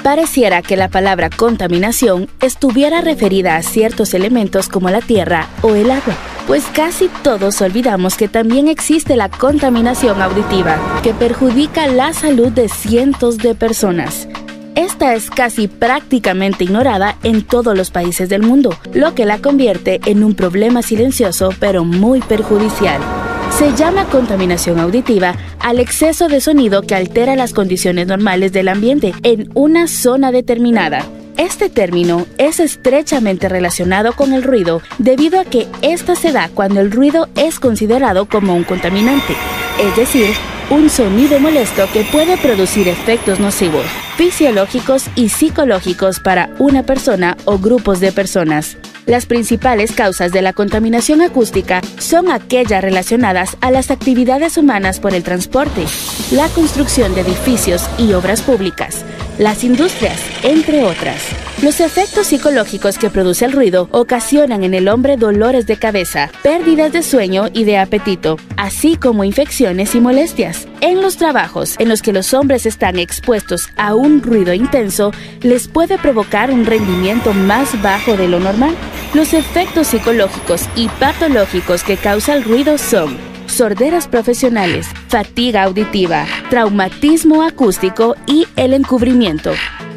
Pareciera que la palabra contaminación estuviera referida a ciertos elementos como la tierra o el agua, pues casi todos olvidamos que también existe la contaminación auditiva, que perjudica la salud de cientos de personas. Esta es casi prácticamente ignorada en todos los países del mundo, lo que la convierte en un problema silencioso pero muy perjudicial. Se llama contaminación auditiva al exceso de sonido que altera las condiciones normales del ambiente en una zona determinada. Este término es estrechamente relacionado con el ruido debido a que ésta se da cuando el ruido es considerado como un contaminante, es decir, un sonido molesto que puede producir efectos nocivos, fisiológicos y psicológicos para una persona o grupos de personas. Las principales causas de la contaminación acústica son aquellas relacionadas a las actividades humanas por el transporte, la construcción de edificios y obras públicas, las industrias, entre otras. Los efectos psicológicos que produce el ruido ocasionan en el hombre dolores de cabeza, pérdidas de sueño y de apetito, así como infecciones y molestias. En los trabajos en los que los hombres están expuestos a un ruido intenso, les puede provocar un rendimiento más bajo de lo normal. Los efectos psicológicos y patológicos que causa el ruido son sorderas profesionales, fatiga auditiva, traumatismo acústico y el encubrimiento.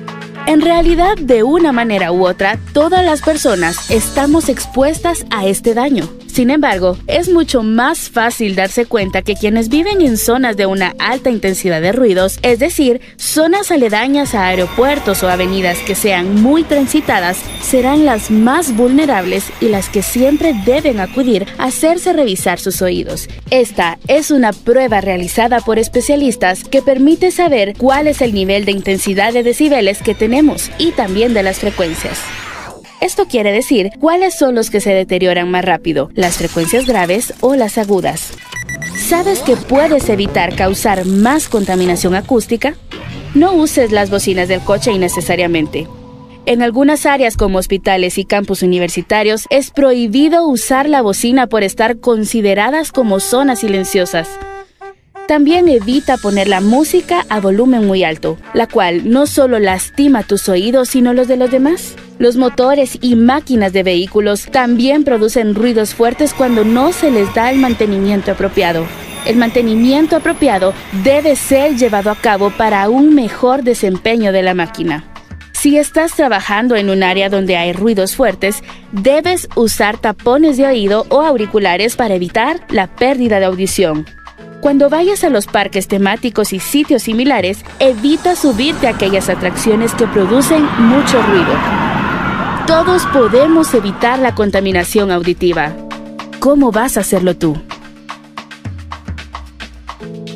En realidad, de una manera u otra, todas las personas estamos expuestas a este daño. Sin embargo, es mucho más fácil darse cuenta que quienes viven en zonas de una alta intensidad de ruidos, es decir, zonas aledañas a aeropuertos o avenidas que sean muy transitadas, serán las más vulnerables y las que siempre deben acudir a hacerse revisar sus oídos. Esta es una prueba realizada por especialistas que permite saber cuál es el nivel de intensidad de decibeles que tenemos y también de las frecuencias. Esto quiere decir cuáles son los que se deterioran más rápido, las frecuencias graves o las agudas. ¿Sabes que puedes evitar causar más contaminación acústica? No uses las bocinas del coche innecesariamente. En algunas áreas como hospitales y campus universitarios es prohibido usar la bocina por estar consideradas como zonas silenciosas. También evita poner la música a volumen muy alto, la cual no solo lastima tus oídos sino los de los demás. Los motores y máquinas de vehículos también producen ruidos fuertes cuando no se les da el mantenimiento apropiado. El mantenimiento apropiado debe ser llevado a cabo para un mejor desempeño de la máquina. Si estás trabajando en un área donde hay ruidos fuertes, debes usar tapones de oído o auriculares para evitar la pérdida de audición. Cuando vayas a los parques temáticos y sitios similares, evita subirte a aquellas atracciones que producen mucho ruido. Todos podemos evitar la contaminación auditiva. ¿Cómo vas a hacerlo tú?